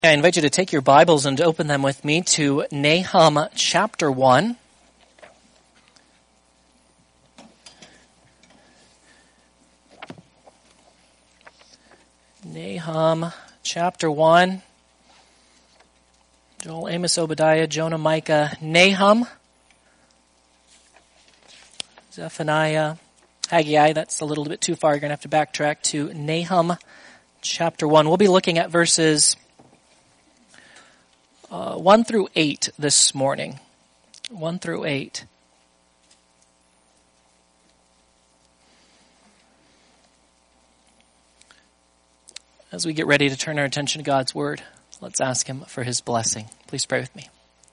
I invite you to take your Bibles and open them with me to Nahum chapter 1. Nahum chapter 1. Joel, Amos, Obadiah, Jonah, Micah, Nahum, Zephaniah, Haggai. That's a little bit too far. You're going to have to backtrack to Nahum chapter 1. We'll be looking at verses 1 through 8 this morning. 1 through 8. As we get ready to turn our attention to God's Word, let's ask Him for His blessing. Please pray with me.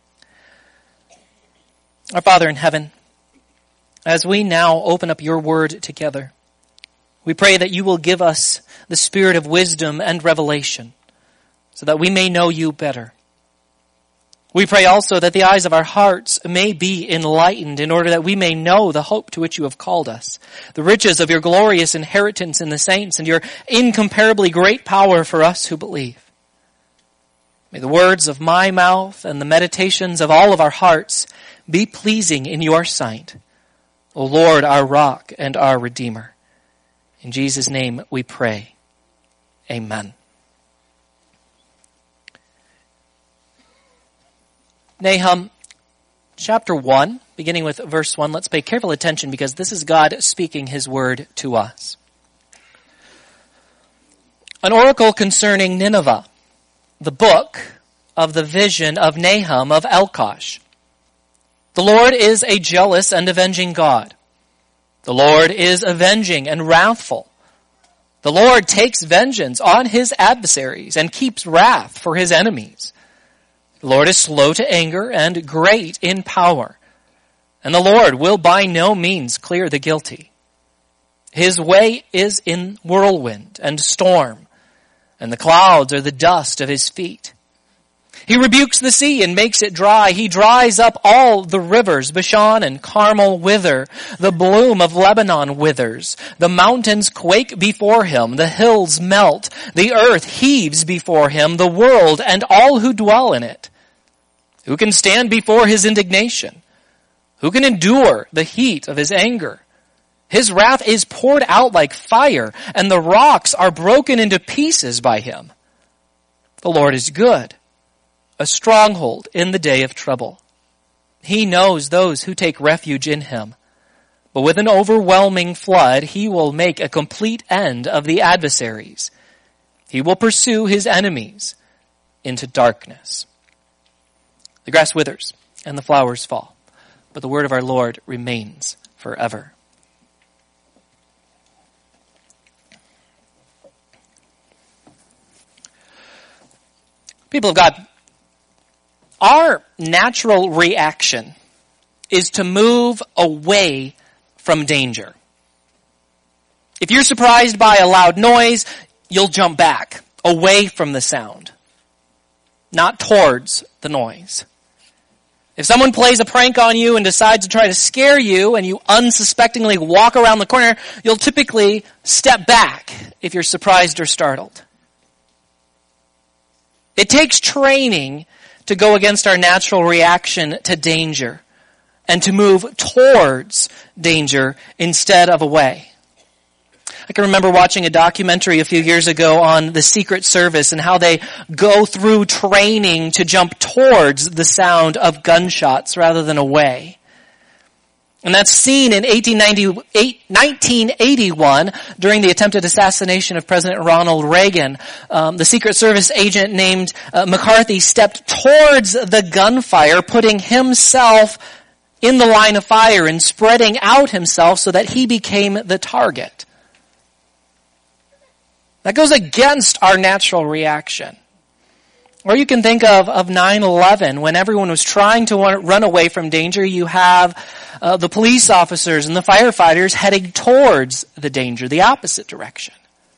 Our Father in heaven, as we now open up your Word together, we pray that you will give us the spirit of wisdom and revelation so that we may know you better. We pray also that the eyes of our hearts may be enlightened in order that we may know the hope to which you have called us, the riches of your glorious inheritance in the saints, and your incomparably great power for us who believe. May the words of my mouth and the meditations of all of our hearts be pleasing in your sight, O Lord, our rock and our Redeemer. In Jesus' name we pray. Amen. Nahum chapter 1, beginning with verse 1. Let's pay careful attention because this is God speaking His word to us. An oracle concerning Nineveh, the book of the vision of Nahum of Elkosh. The Lord is a jealous and avenging God. The Lord is avenging and wrathful. The Lord takes vengeance on His adversaries and keeps wrath for His enemies. The Lord is slow to anger and great in power, and the Lord will by no means clear the guilty. His way is in whirlwind and storm, and the clouds are the dust of His feet. He rebukes the sea and makes it dry. He dries up all the rivers. Bashan and Carmel wither. The bloom of Lebanon withers. The mountains quake before Him. The hills melt. The earth heaves before Him. The world and all who dwell in it. Who can stand before His indignation? Who can endure the heat of His anger? His wrath is poured out like fire, and the rocks are broken into pieces by Him. The Lord is good, a stronghold in the day of trouble. He knows those who take refuge in Him. But with an overwhelming flood, He will make a complete end of the adversaries. He will pursue His enemies into darkness. The grass withers and the flowers fall, but the word of our Lord remains forever. People of God, our natural reaction is to move away from danger. If you're surprised by a loud noise, you'll jump back, away from the sound, not towards the noise. If someone plays a prank on you and decides to try to scare you and you unsuspectingly walk around the corner, you'll typically step back if you're surprised or startled. It takes training to go against our natural reaction to danger and to move towards danger instead of away. I can remember watching a documentary a few years ago on the Secret Service and how they go through training to jump towards the sound of gunshots rather than away. And that's seen in 1981 during the attempted assassination of President Ronald Reagan. The Secret Service agent named McCarthy stepped towards the gunfire, putting himself in the line of fire and spreading out himself so that he became the target. That goes against our natural reaction. Or you can think of 9/11 when everyone was trying to run away from danger. You have the police officers and the firefighters heading towards the danger, the opposite direction.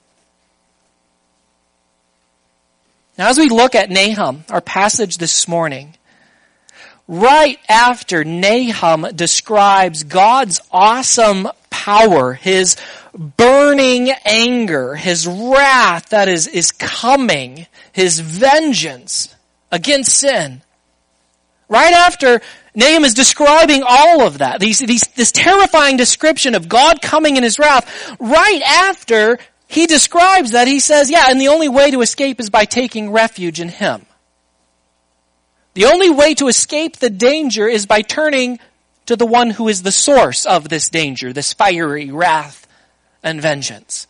Now as we look at Nahum, our passage this morning, right after Nahum describes God's awesome power, his burning anger, his wrath that is coming, his vengeance against sin. Right after Nahum is describing all of that, this terrifying description of God coming in his wrath, right after he describes that, he says, yeah, and the only way to escape is by taking refuge in him. The only way to escape the danger is by turning to the one who is the source of this danger, this fiery wrath and vengeance.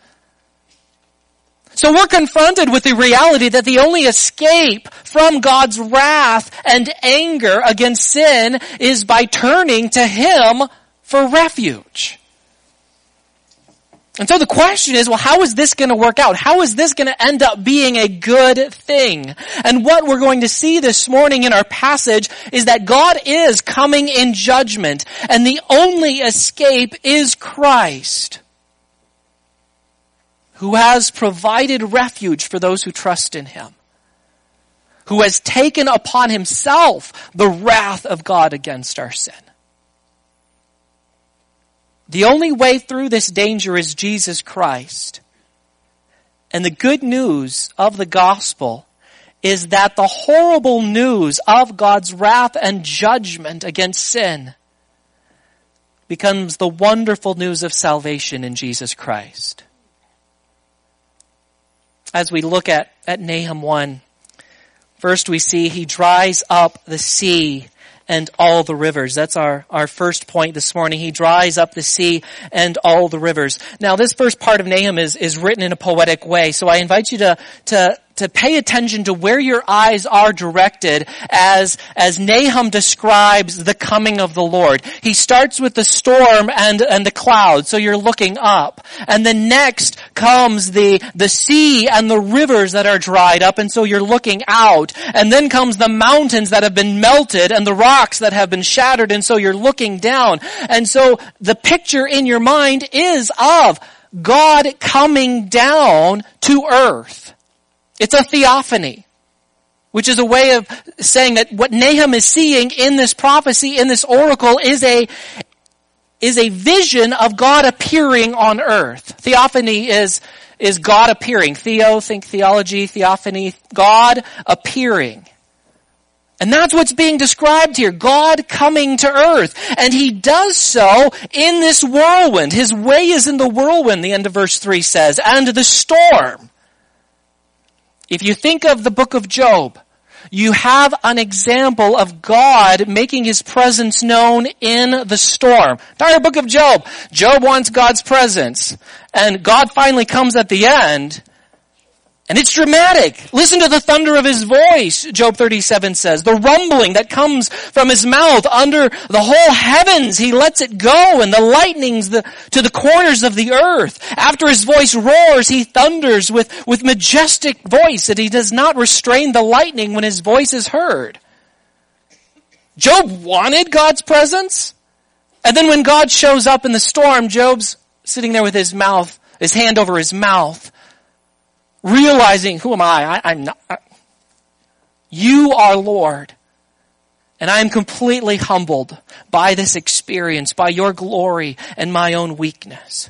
So we're confronted with the reality that the only escape from God's wrath and anger against sin is by turning to him for refuge. And so the question is, well, how is this going to work out? How is this going to end up being a good thing? And what we're going to see this morning in our passage is that God is coming in judgment, and the only escape is Christ, who has provided refuge for those who trust in him, who has taken upon himself the wrath of God against our sin. The only way through this danger is Jesus Christ. And the good news of the gospel is that the horrible news of God's wrath and judgment against sin becomes the wonderful news of salvation in Jesus Christ. As we look at Nahum 1, first we see he dries up the sea and all the rivers. That's our first point this morning. He dries up the sea and all the rivers. Now, this first part of Nahum is written in a poetic way, so I invite you to pay attention to where your eyes are directed as Nahum describes the coming of the Lord. He starts with the storm and the cloud, so you're looking up. And then next comes the sea and the rivers that are dried up, and so you're looking out. And then comes the mountains that have been melted and the rocks that have been shattered, and so you're looking down. And so the picture in your mind is of God coming down to earth. It's a theophany, which is a way of saying that what Nahum is seeing in this prophecy, in this oracle, is a vision of God appearing on earth. Theophany is God appearing. Theo, think theology, theophany, God appearing. And that's what's being described here, God coming to earth. And he does so in this whirlwind. His way is in the whirlwind, the end of verse 3 says, and the storm. If you think of the book of Job, you have an example of God making his presence known in the storm. Entire book of Job. Job wants God's presence. And God finally comes at the end. And it's dramatic. Listen to the thunder of his voice, Job 37 says. The rumbling that comes from his mouth under the whole heavens. He lets it go, and the lightnings to the corners of the earth. After his voice roars, he thunders with majestic voice, that he does not restrain the lightning when his voice is heard. Job wanted God's presence. And then when God shows up in the storm, Job's sitting there with his hand over his mouth, realizing, who am I? I'm not. You are Lord. And I am completely humbled by this experience, by your glory and my own weakness.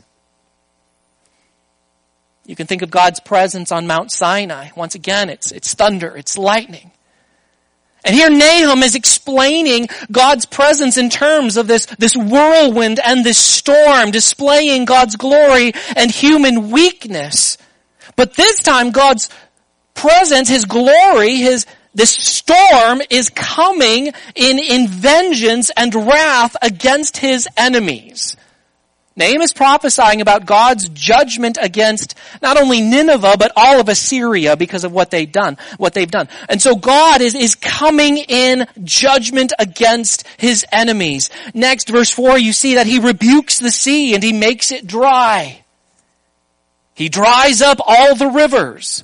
You can think of God's presence on Mount Sinai. Once again, it's thunder, it's lightning. And here Nahum is explaining God's presence in terms of this whirlwind and this storm, displaying God's glory and human weakness. But this time God's presence, his glory, this storm is coming in vengeance and wrath against his enemies. Nahum is prophesying about God's judgment against not only Nineveh, but all of Assyria because of what they've done. And so God is coming in judgment against his enemies. Next, verse 4, you see that he rebukes the sea and he makes it dry. He dries up all the rivers.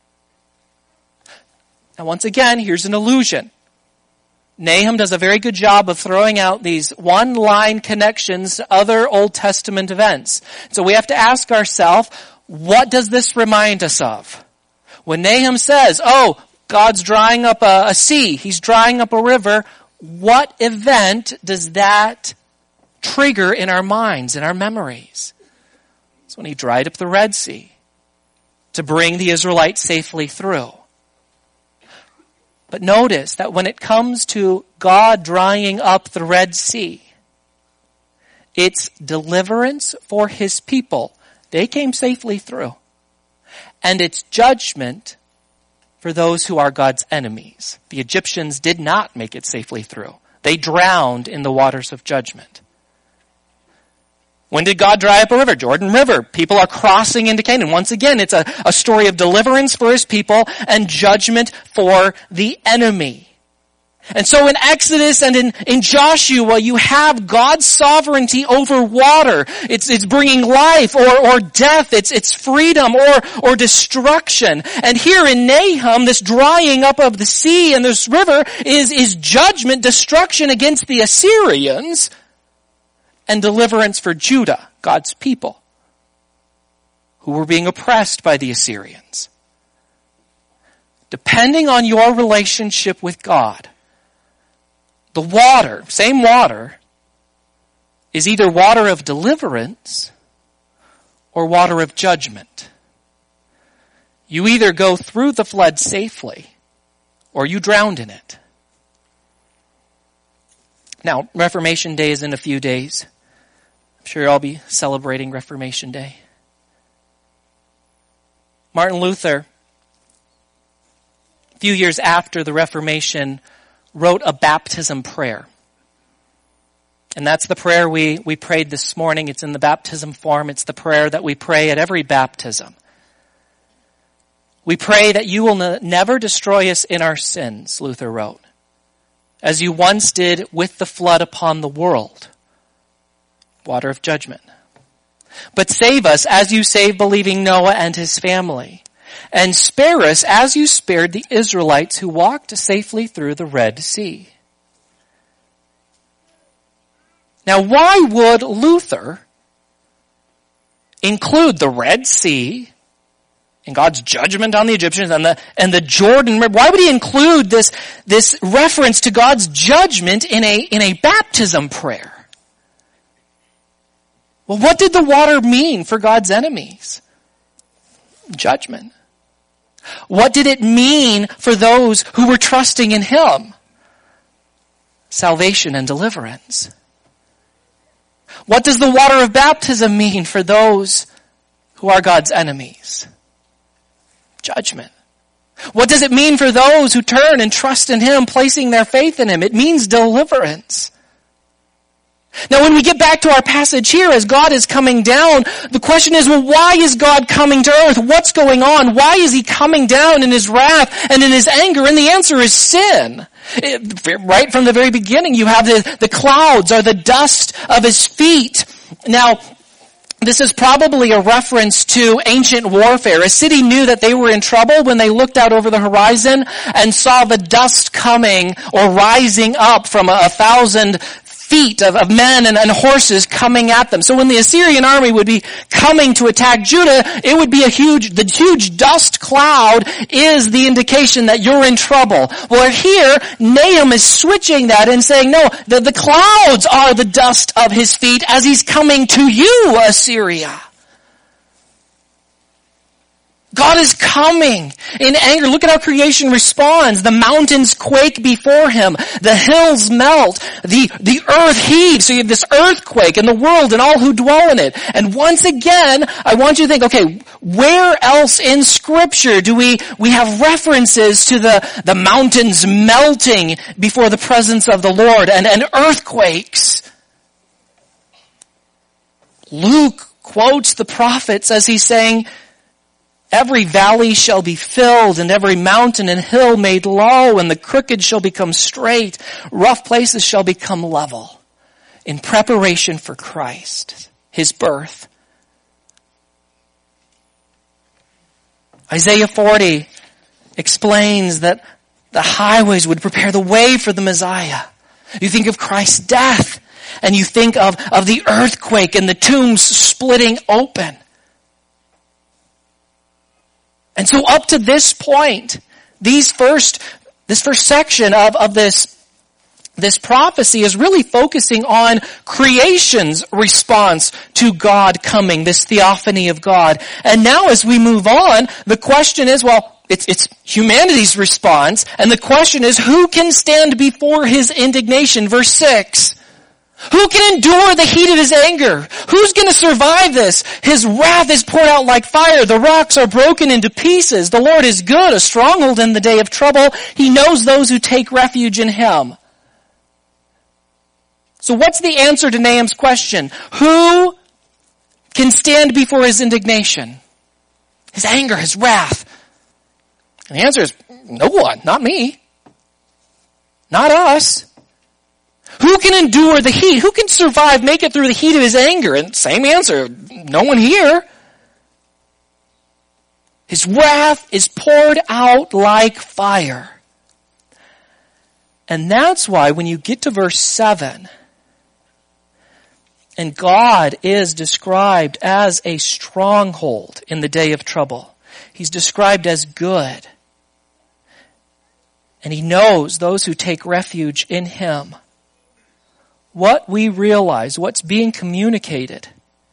Now once again, here's an illusion. Nahum does a very good job of throwing out these one-line connections to other Old Testament events. So we have to ask ourselves, what does this remind us of? When Nahum says, God's drying up a sea, he's drying up a river, what event does that trigger in our minds, in our memories. It's when he dried up the Red Sea to bring the Israelites safely through. But notice that when it comes to God drying up the Red Sea, it's deliverance for his people. They came safely through. And it's judgment for those who are God's enemies. The Egyptians did not make it safely through. They drowned in the waters of judgment. When did God dry up a river? Jordan River. People are crossing into Canaan. Once again, it's a story of deliverance for his people and judgment for the enemy. And so in Exodus and in Joshua, you have God's sovereignty over water. It's bringing life or death. It's freedom or destruction. And here in Nahum, this drying up of the sea and this river is judgment, destruction against the Assyrians, and deliverance for Judah, God's people, who were being oppressed by the Assyrians. Depending on your relationship with God, the water, same water, is either water of deliverance or water of judgment. You either go through the flood safely or you drowned in it. Now, Reformation Day is in a few days. I'm sure you'll all be celebrating Reformation Day. Martin Luther, a few years after the Reformation, wrote a baptism prayer. And that's the prayer we prayed this morning. It's in the baptism form. It's the prayer that we pray at every baptism. We pray that you will never destroy us in our sins, Luther wrote, as you once did with the flood upon the world, water of judgment. But save us as you saved believing Noah and his family, and spare us as you spared the Israelites who walked safely through the Red Sea. Now, why would Luther include the Red Sea and God's judgment on the Egyptians and the Jordan River? Why would he include this reference to God's judgment in a baptism prayer? Well, what did the water mean for God's enemies? Judgment. What did it mean for those who were trusting in him? Salvation and deliverance. What does the water of baptism mean for those who are God's enemies? Judgment. What does it mean for those who turn and trust in him, placing their faith in him? It means deliverance. Now when we get back to our passage here, as God is coming down, the question is, well, why is God coming to earth? What's going on? Why is he coming down in his wrath and in his anger? And the answer is sin. Right from the very beginning, you have the clouds or the dust of his feet. Now, this is probably a reference to ancient warfare. A city knew that they were in trouble when they looked out over the horizon and saw the dust coming or rising up from 1,000 feet of men and horses coming at them. So when the Assyrian army would be coming to attack Judah, it would be the huge dust cloud is the indication that you're in trouble. Well, here, Nahum is switching that and saying, no, the clouds are the dust of his feet as he's coming to you, Assyria. God is coming in anger. Look at how creation responds. The mountains quake before him. The hills melt. The earth heaves. So you have this earthquake and the world and all who dwell in it. And once again, I want you to think, okay, where else in Scripture do we have references to the mountains melting before the presence of the Lord and earthquakes? Luke quotes the prophets as he's saying, every valley shall be filled, and every mountain and hill made low, and the crooked shall become straight. Rough places shall become level in preparation for Christ, his birth. Isaiah 40 explains that the highways would prepare the way for the Messiah. You think of Christ's death, and you think of the earthquake and the tombs splitting open. And so up to this point, this first section of this this prophecy is really focusing on creation's response to God coming, this theophany of God. And now as we move on, the question is, well, it's humanity's response, and the question is, who can stand before his indignation? Verse 6. Who can endure the heat of his anger? Who's going to survive this? His wrath is poured out like fire. The rocks are broken into pieces. The Lord is good, a stronghold in the day of trouble. He knows those who take refuge in him. So what's the answer to Nahum's question? Who can stand before his indignation? His anger, his wrath. And the answer is, no one, not me. Not us. Who can endure the heat? Who can survive, make it through the heat of his anger? And same answer, no one here. His wrath is poured out like fire. And that's why when you get to verse 7, and God is described as a stronghold in the day of trouble. He's described as good. And he knows those who take refuge in him. What we realize, what's being communicated,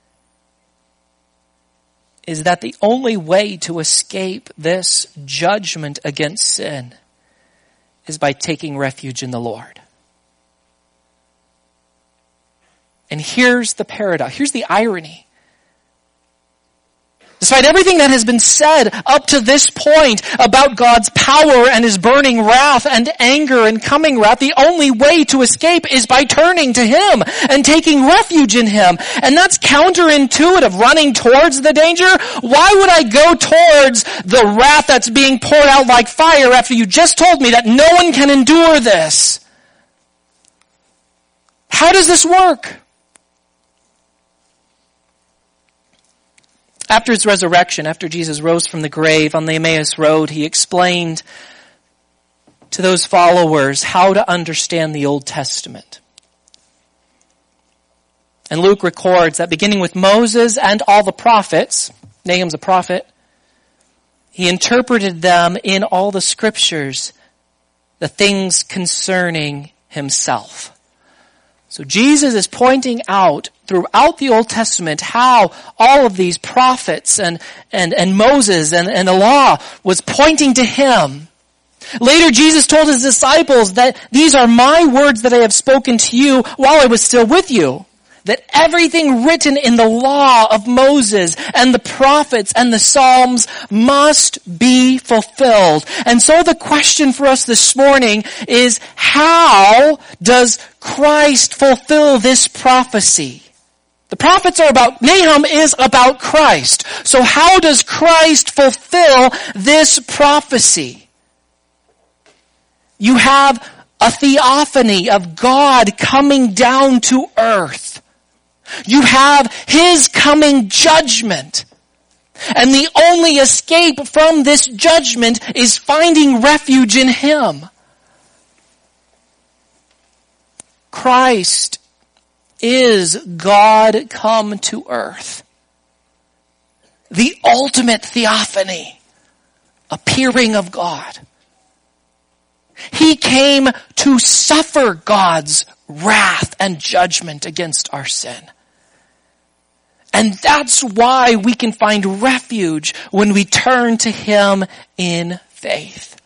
is that the only way to escape this judgment against sin is by taking refuge in the Lord. And here's the paradox. Here's the irony. Despite everything that has been said up to this point about God's power and his burning wrath and anger and coming wrath, the only way to escape is by turning to him and taking refuge in him. And that's counterintuitive, running towards the danger. Why would I go towards the wrath that's being poured out like fire after you just told me that no one can endure this? How does this work? After his resurrection, after Jesus rose from the grave on the Emmaus Road, he explained to those followers how to understand the Old Testament. And Luke records that beginning with Moses and all the prophets, Nahum's a prophet, he interpreted them in all the scriptures, the things concerning himself. So Jesus is pointing out throughout the Old Testament how all of these prophets and Moses and the law was pointing to him. Later Jesus told his disciples that these are my words that I have spoken to you while I was still with you. That everything written in the law of Moses and the prophets and the Psalms must be fulfilled. And so the question for us this morning is, how does Christ fulfill this prophecy? The prophets are about, Nahum is about Christ. So how does Christ fulfill this prophecy? You have a theophany of God coming down to earth. You have his coming judgment. And the only escape from this judgment is finding refuge in him. Christ is God come to earth. The ultimate theophany, appearing of God. He came to suffer God's wrath and judgment against our sin. And that's why we can find refuge when we turn to him in faith.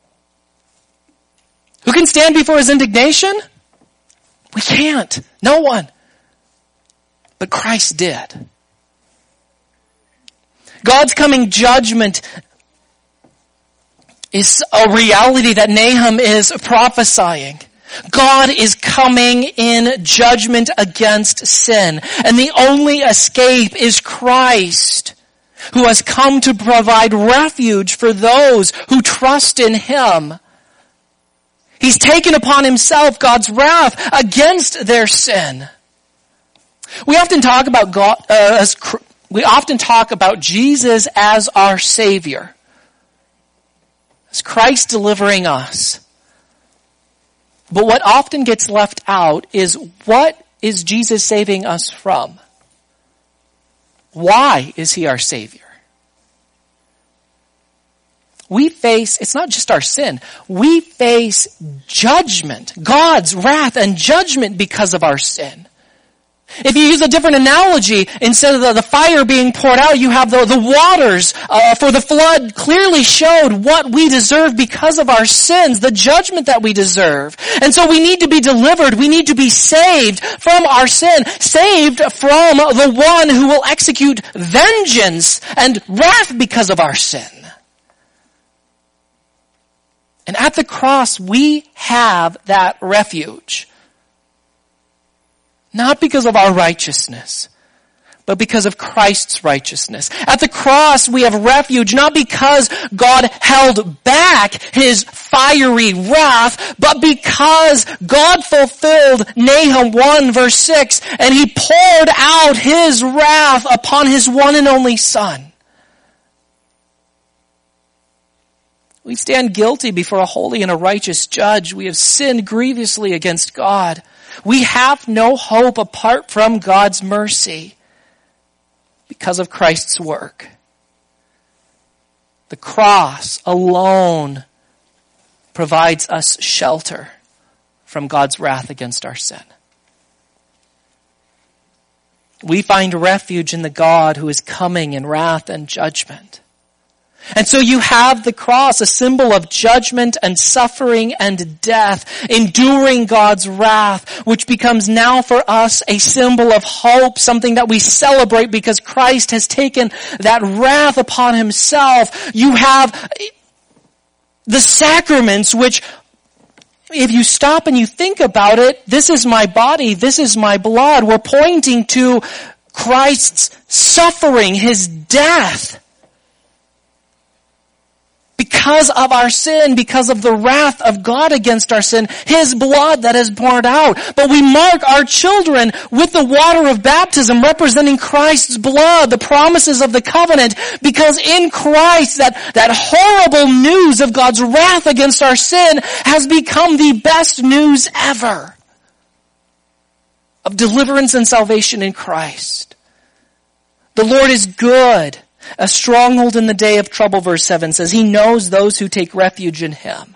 Who can stand before his indignation? We can't. No one. But Christ did. God's coming judgment is a reality that Nahum is prophesying. God is coming in judgment against sin. And the only escape is Christ, who has come to provide refuge for those who trust in him. He's taken upon himself God's wrath against their sin. We often talk about Jesus as our Savior. As Christ delivering us. But what often gets left out is, what is Jesus saving us from? Why is he our Savior? we face, it's not just our sin, we face judgment, God's wrath and judgment because of our sin. If you use a different analogy, instead of the fire being poured out, you have the waters for the flood clearly showed what we deserve because of our sins, the judgment that we deserve. And so we need to be delivered. We need to be saved from our sin, saved from the one who will execute vengeance and wrath because of our sin. And at the cross, we have that refuge. Not because of our righteousness, but because of Christ's righteousness. At the cross, we have refuge, not because God held back his fiery wrath, but because God fulfilled Nahum 1 verse 6, and he poured out his wrath upon his one and only Son. We stand guilty before a holy and a righteous judge. We have sinned grievously against God. We have no hope apart from God's mercy because of Christ's work. The cross alone provides us shelter from God's wrath against our sin. We find refuge in the God who is coming in wrath and judgment. And so you have the cross, a symbol of judgment and suffering and death, enduring God's wrath, which becomes now for us a symbol of hope, something that we celebrate because Christ has taken that wrath upon himself. You have the sacraments, which, if you stop and you think about it, this is my body, this is my blood. We're pointing to Christ's suffering, his death. Because of our sin, because of the wrath of God against our sin, his blood that is poured out. But we mark our children with the water of baptism representing Christ's blood, the promises of the covenant, because in Christ that horrible news of God's wrath against our sin has become the best news ever of deliverance and salvation in Christ. The Lord is good. A stronghold in the day of trouble, verse 7 says, he knows those who take refuge in him.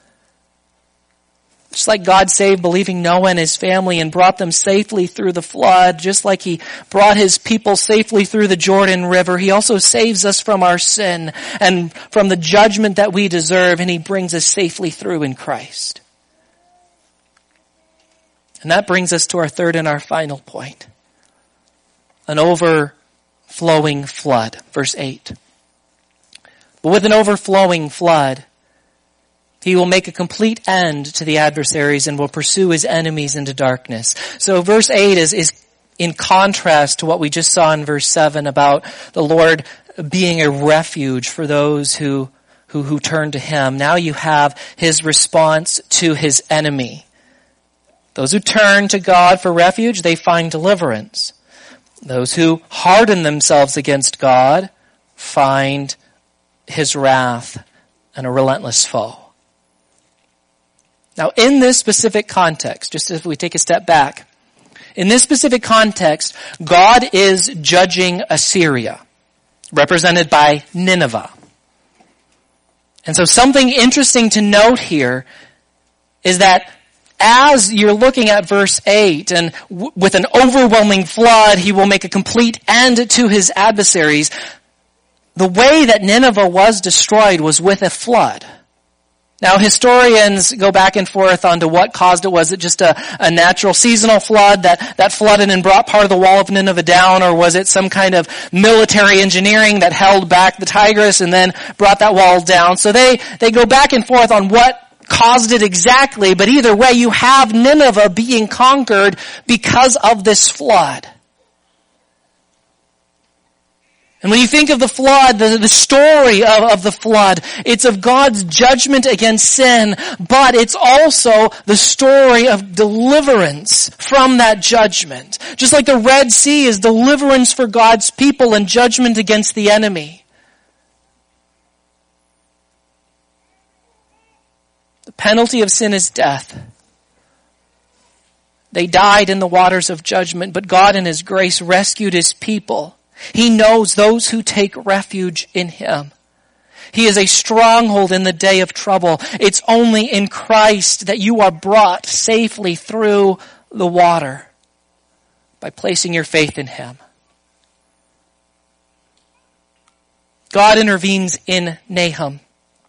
Just like God saved believing Noah and his family and brought them safely through the flood, just like he brought his people safely through the Jordan River, he also saves us from our sin and from the judgment that we deserve, and he brings us safely through in Christ. And that brings us to our third and our final point. An overflowing flood, verse 8. But with an overflowing flood, he will make a complete end to the adversaries and will pursue his enemies into darkness. So verse 8 is in contrast to what we just saw in verse 7 about the Lord being a refuge for those who turn to him. Now you have his response to his enemy. Those who turn to God for refuge, they find deliverance. Those who harden themselves against God find his wrath and a relentless foe. Now, in this specific context, just if we take a step back, in this specific context, God is judging Assyria, represented by Nineveh. And so something interesting to note here is that as you're looking at verse 8, and with an overwhelming flood, he will make a complete end to his adversaries. The way that Nineveh was destroyed was with a flood. Now, historians go back and forth on to what caused it. Was it just a natural seasonal flood that flooded and brought part of the wall of Nineveh down, or was it some kind of military engineering that held back the Tigris and then brought that wall down? So they go back and forth on what caused it exactly, but either way, you have Nineveh being conquered because of this flood. And when you think of the flood, the story of the flood, it's of God's judgment against sin, but it's also the story of deliverance from that judgment. Just like the Red Sea is deliverance for God's people and judgment against the enemy. The penalty of sin is death. They died in the waters of judgment, but God in his grace rescued his people. He knows those who take refuge in him. He is a stronghold in the day of trouble. It's only in Christ that you are brought safely through the water by placing your faith in Him. God intervenes in Nahum.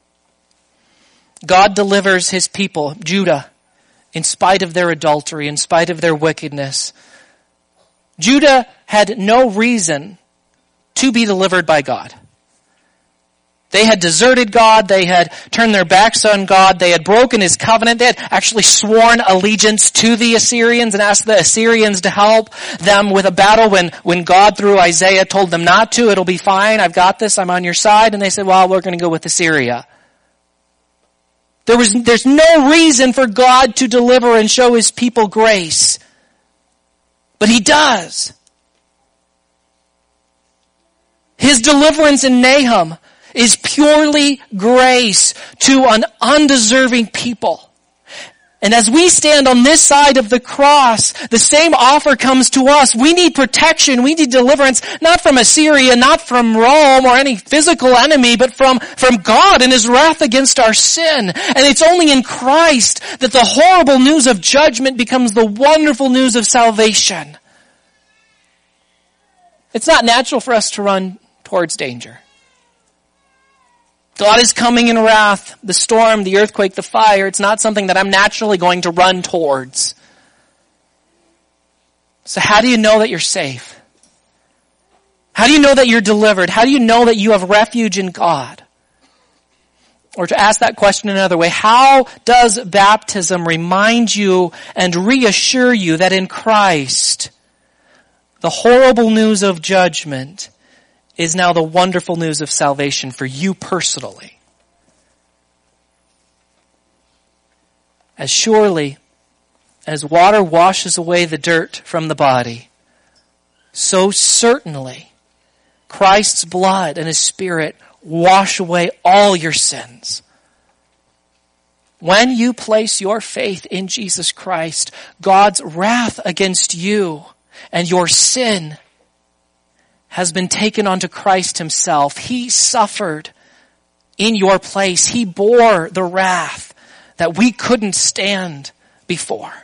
God delivers His people, Judah, in spite of their adultery, in spite of their wickedness. Judah had no reason to be delivered by God. They had deserted God. They had turned their backs on God. They had broken His covenant. They had actually sworn allegiance to the Assyrians and asked the Assyrians to help them with a battle when God, through Isaiah, told them not to. It'll be fine. I've got this. I'm on your side. And they said, well, we're going to go with Assyria. There's no reason for God to deliver and show His people grace. But He does. His deliverance in Nahum is purely grace to an undeserving people. And as we stand on this side of the cross, the same offer comes to us. We need protection. We need deliverance, not from Assyria, not from Rome or any physical enemy, but from God and His wrath against our sin. And it's only in Christ that the horrible news of judgment becomes the wonderful news of salvation. It's not natural for us to run towards danger. God is coming in wrath, the storm, the earthquake, the fire. It's not something that I'm naturally going to run towards. So how do you know that you're safe? How do you know that you're delivered? How do you know that you have refuge in God? Or to ask that question another way, how does baptism remind you and reassure you that in Christ, the horrible news of judgment is now the wonderful news of salvation for you personally? As surely as water washes away the dirt from the body, so certainly Christ's blood and His Spirit wash away all your sins. When you place your faith in Jesus Christ, God's wrath against you and your sin has been taken onto Christ Himself. He suffered in your place. He bore the wrath that we couldn't stand before.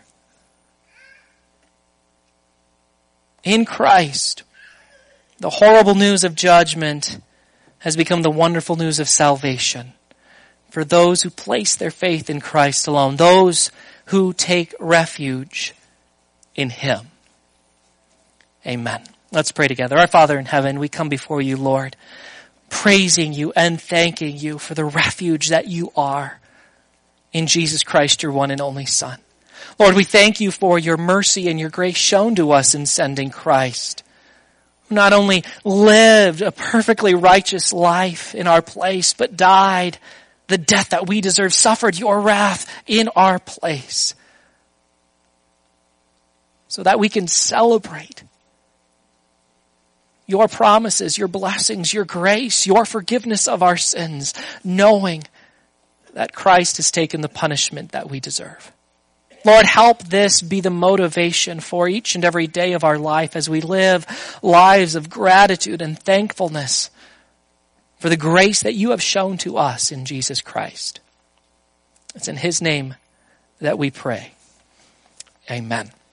In Christ, the horrible news of judgment has become the wonderful news of salvation for those who place their faith in Christ alone, those who take refuge in Him. Amen. Let's pray together. Our Father in heaven, we come before You, Lord, praising You and thanking You for the refuge that You are in Jesus Christ, Your one and only Son. Lord, we thank You for Your mercy and Your grace shown to us in sending Christ, who not only lived a perfectly righteous life in our place, but died the death that we deserve, suffered Your wrath in our place, so that we can celebrate Your promises, Your blessings, Your grace, Your forgiveness of our sins, knowing that Christ has taken the punishment that we deserve. Lord, help this be the motivation for each and every day of our life as we live lives of gratitude and thankfulness for the grace that You have shown to us in Jesus Christ. It's in His name that we pray. Amen.